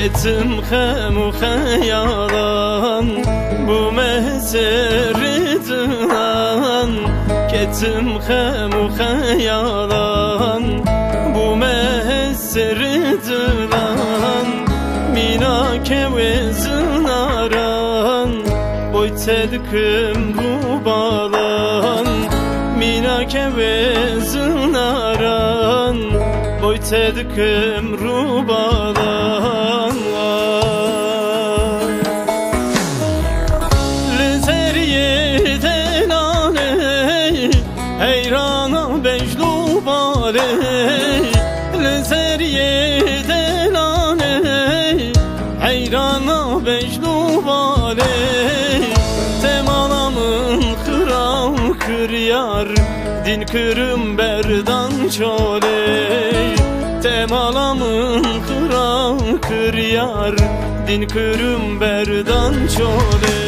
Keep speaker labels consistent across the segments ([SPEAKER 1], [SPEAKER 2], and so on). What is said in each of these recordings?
[SPEAKER 1] Ketim xemu xeyalan bu meseridilan. Ketim xemu xeyalan bu meseridilan. Mina kevezinaran boy tedkim rubalan. Mina kevezinaran boy tedkim rubalan. Lizeriye delale heyrana bejlu bale. Lizeriye delale heyrana bejlu bale. Temalamın kıram kıryar din kırım berdan çole. Temalamın kıram kıryar din kırım berdan çole.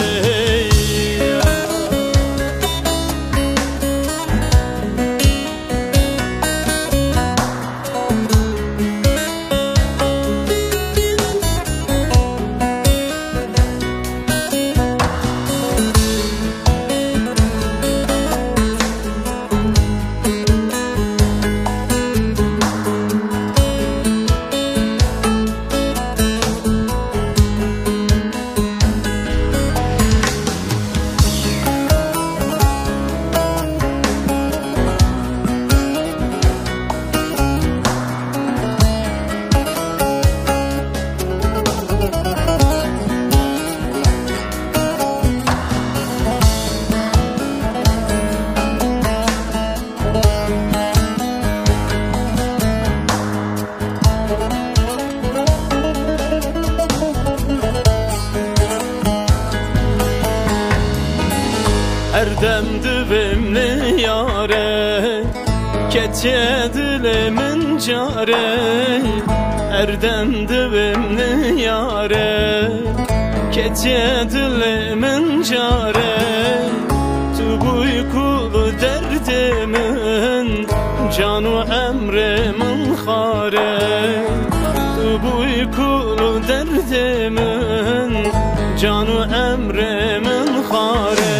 [SPEAKER 1] Erdem düvemli yare Ketiye dilemin care. Erdem düvemli yare Ketiye dilemin care. Tu bu uykulu derdimin canu emremin khare. Tu bu uykulu derdimin canu emremin khare.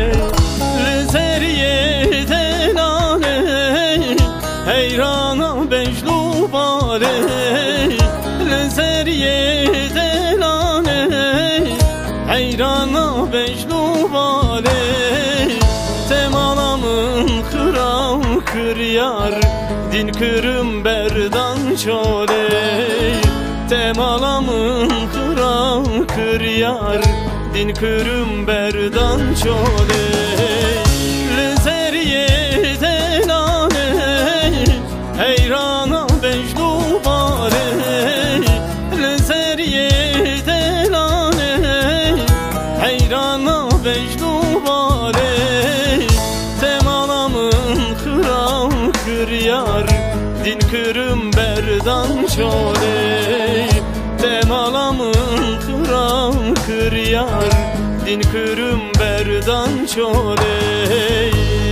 [SPEAKER 1] Heyrana bejlu bale. Lezeriye delale heyrana bejlu bale. Temalamın kıram kıryar din kırım berdan çole. Temalamın kıram kıryar din kırım berdan çole. Lezeriye delale heyrana bejlu bale. Lezeriye delale heyrana bejlu bale. Temalamın kıram kıryar din kırım berdan çole. Temalamın kıram kıryar din kırım berdan çole.